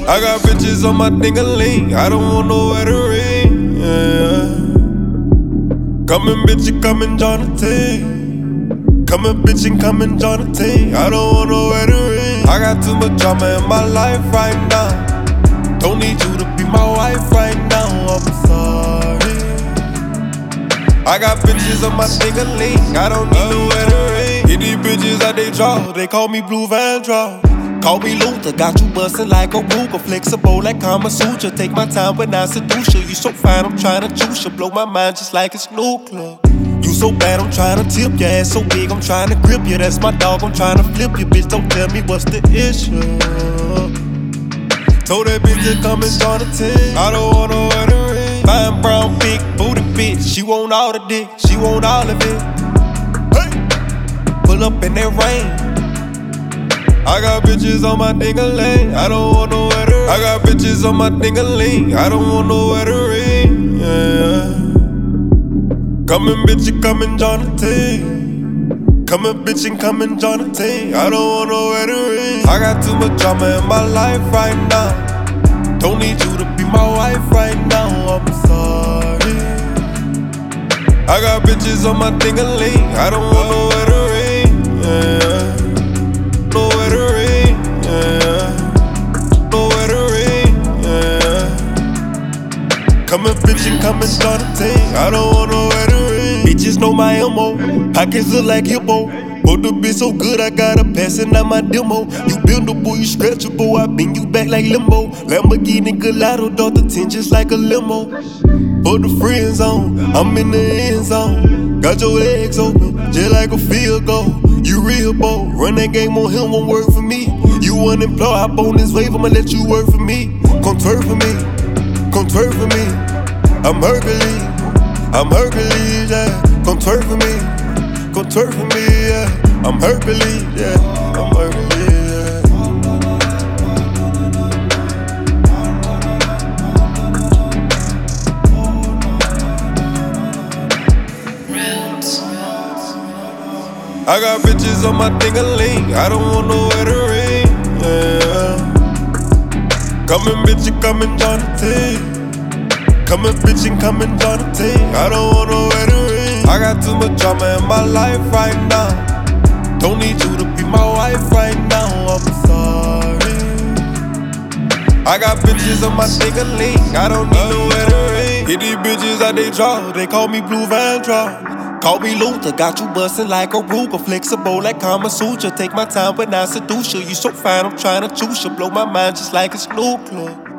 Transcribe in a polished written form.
I got bitches on my ding-a-ling, I don't want no wedding, yeah. Come bitch, and come and join the team. Come bitch, and come and join the team. I don't want no wedding. I got too much drama in my life right now. Don't need you to be my wife right now, I'm sorry. I got bitches on my ding-a-ling, I don't need no wedding. Get these bitches out they draw, they call me Blue Van Draw. Call me Luther, got you bustin' like a Ruger. Flexible like Kama Sutra. Take my time when I seduce you. You so fine, I'm tryna juice you. Blow my mind just like it's nuclear. You so bad, I'm tryna tip your ass so big, I'm tryna grip you. That's my dog, I'm tryna flip you. Bitch, don't tell me what's the issue. Told that bitch to come and join the team. I don't want no wedding ring. Fine brown, big booty bitch. She want all the dick, she want all of it. Hey, pull up in that rain. I got bitches on my ding-a-ling, I don't want no wedding ring. I got bitches on my ding-a-ling, I don't want no wedding ring, yeah. Come bitch, and come and join the team. Come bitch, and come and join the team. I don't want no wedding ring. I got too much drama in my life right now. Don't need you to be my wife right now, I'm sorry. I got bitches on my ding-a-ling, I don't want no wedding ring, yeah. No wedding ring, yeah. No wedding ring, yeah. Come bitch, and come and join the team. I don't want no wedding ring. Bitches know my MO, pockets look like hippo. But the bitch so good, I got her passing out my demo. You bendable, you stretchable, I bring you back like limbo. Lamborghini Gallardo, dog the 10 just like a limo. For the friend zone, I'm in the end zone. Got your legs open, just like a field goal. You real bold, run that game on him, won't work for me. You unemployed, hop on this wave, I'ma let you work for me. Come twerk for me, come twerk for me. I'm Hercules, yeah. Come twerk for me, come twerk for me, yeah. I'm Hercules, yeah. I'm Hercules, yeah. I got bitches on my ding-a-ling, I don't want no wedding ring, yeah. Come bitch, and come and join the team. Come bitch, and come and join the team. I don't want no wedding ring. I got too much drama in my life right now. Don't need you to be my wife right now, I'm sorry. I got bitches on my ding-a-ling, I don't need no wedding ring. Get these bitches out they draw, they call me Blue Van Draw. Call me Luther, got you bustin' like a Ruger. Flexible like Kama Sutra. Take my time when I seduce you. You so fine, I'm tryna choose you. Blow my mind just like it's nuclear.